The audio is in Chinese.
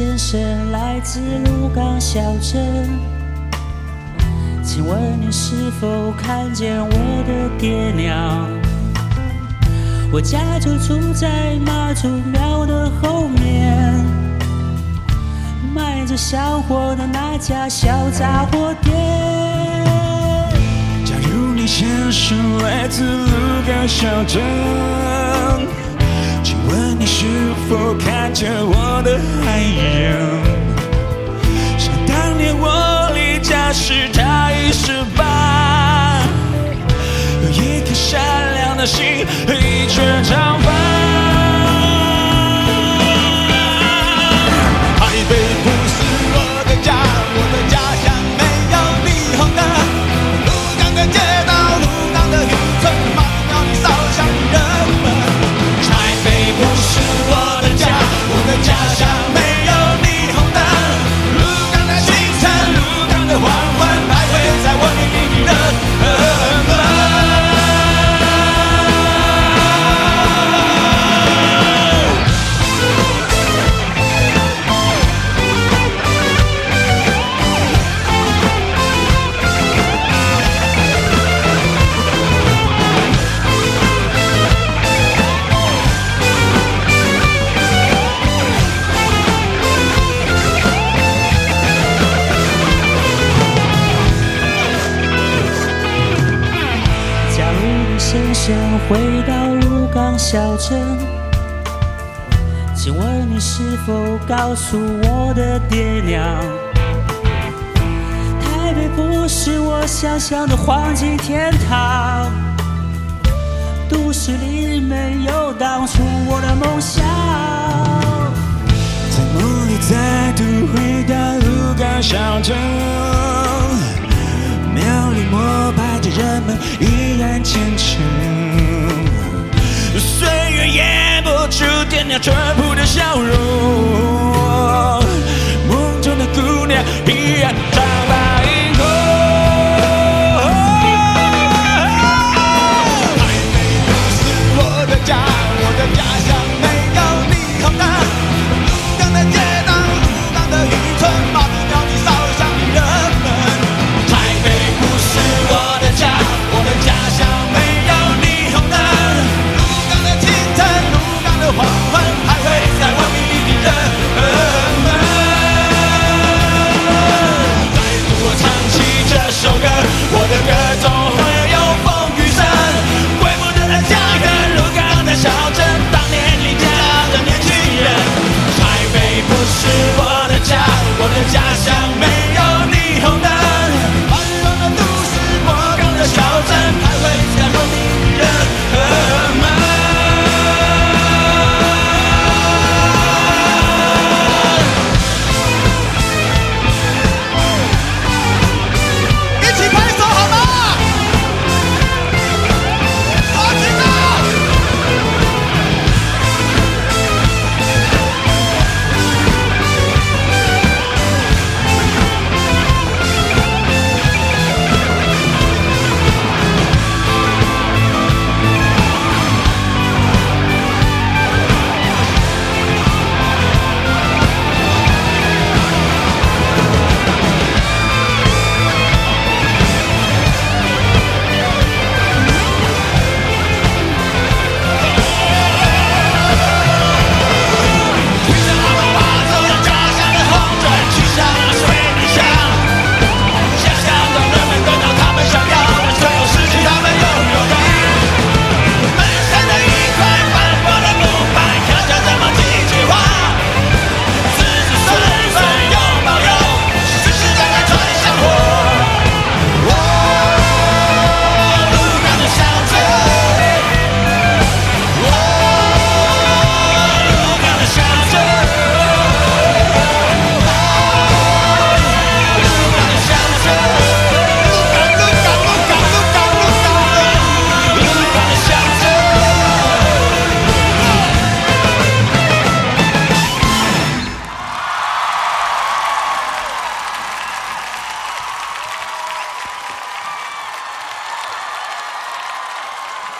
先生来自鹿港小镇，请问你是否看见我的爹娘？我家就住在妈祖庙的后面，卖着小货的那家小杂货店。 假如你先生来自鹿港小镇，请问你是否看见我的爱人？想当年我离家时他已18，有一颗善良的心和一圈长发。台北不是我的家，我的家乡没有霓虹灯。鹿港的街道，鹿港的渔村，妈祖庙里烧香人们。台北不是我的家，我的家乡没有霓虹灯。鹿港的清晨，鹿港的黄昏，徘徊在我心里的恨们。 先生回到鹿港小镇，请问你是否告诉我的爹娘？台北不是我想象的黄金天堂，都市里没有当初我的梦想。 在梦里再度回到鹿港小镇，庙里膜拜的人们依然虔诚，岁月演不出爹娘淳朴的笑容，梦中的姑娘依然长发。